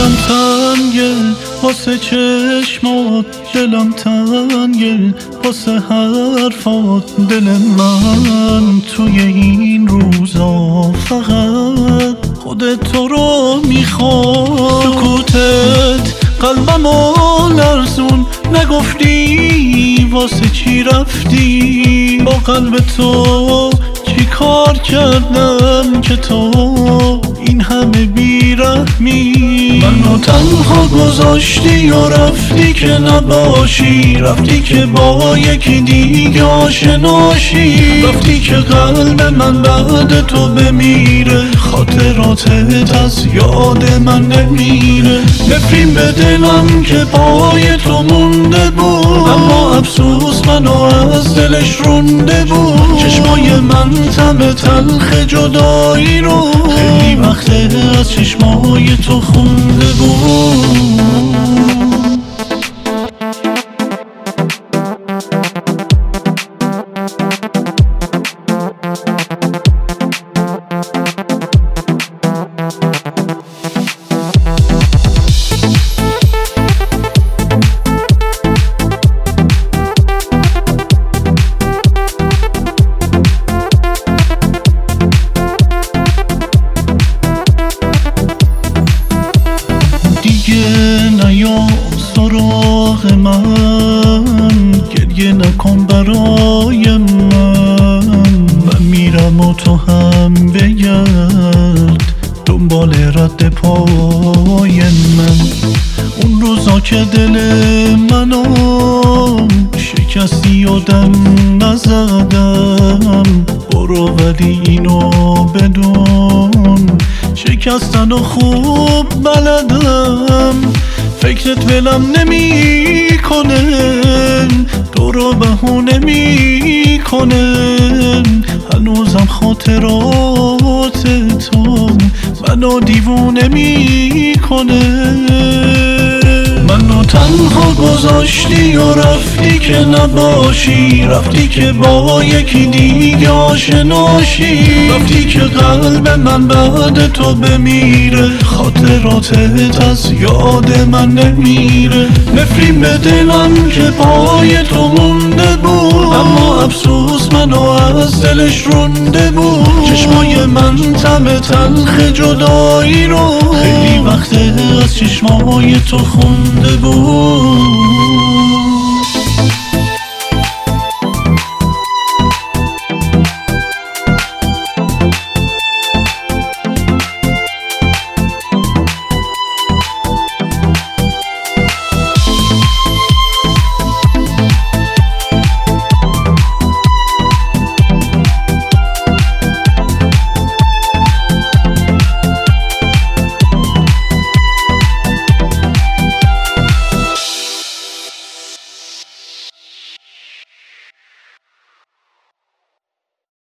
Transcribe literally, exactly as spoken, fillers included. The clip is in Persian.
دلم تنگه واسه چشمات، دلم تنگه واسه حرفات. دل من توی این روزا فقط خودت تو رو میخواد. سکوتت قلبمو لرزون، نگفتی واسه چی رفتی. با قلب تو چی کار کردم که تو این همه بیرحمی. منو تنها گذاشتی و رفتی که نباشی، رفتی که با یکی دیگه آشناشی، رفتی که قلب من بعد تو بمیره، خاطراتت از یاد من نمیره. نفرین به دلم که پای تو مونده بود، اما افسوس منو از دلش رونده بود. چشمای من طعم تلخ جدایی رو خیلی وقته از چشمای تو خونده بود. نیا سراغ من، گریه نکن برای من. من میرم و تو هم بگرد دنبال رد پای من. اون روزا که دل منو شکستی و دم نزدم، برو ولی اینو بدون شکستن و خوب بلدم. فکرت ولم نمی کنه، تو رو بهونه می کنه. هنوزم خاطرات تو منو دیوونه می کنه. منو تنها گذاشتی و رفتی که نباشی، رفتی که با یکی دیگه آشناشی، رفتی که قلب من بعد تو بمیره، خاطراتت از یاد من نمیره. نفرین به دلم که پای تو مونده بود، اما افسوس منو از دلش رونده بود. چشمای من طعم تلخ جدایی رو خیلی وقته از چشمای تو خونده بود.